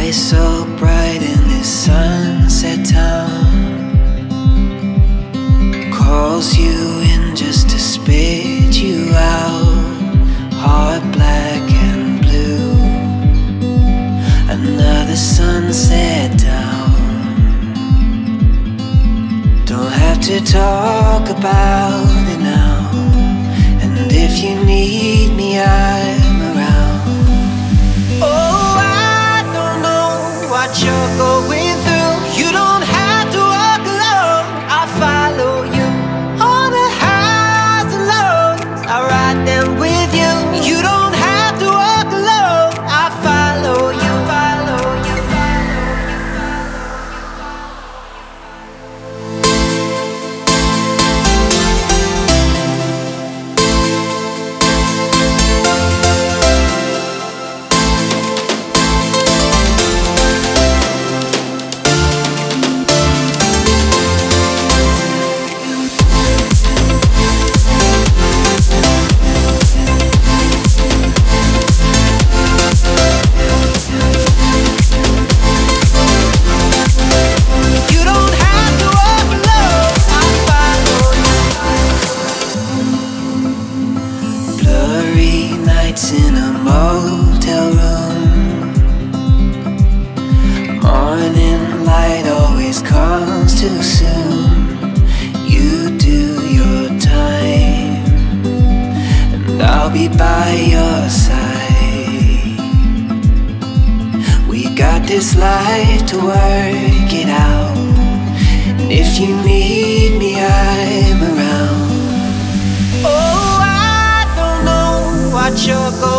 so bright in this sunset town, calls you in just to spit you out. Heart black and blue, another sunset down. Don't have to talk about it now, and if you need me, I'm around. Oh, I don't know what you're going through. You don't have to walk alone. I'll follow you on the highs and lows. I'll ride them with you. You don't have to walk alone. I'll follow you, follow you, in a motel room. Morning light always comes too soon. You do your time, and I'll be by your side. We got this life to work it out, and if you need me, I'm around. Oh, what you're going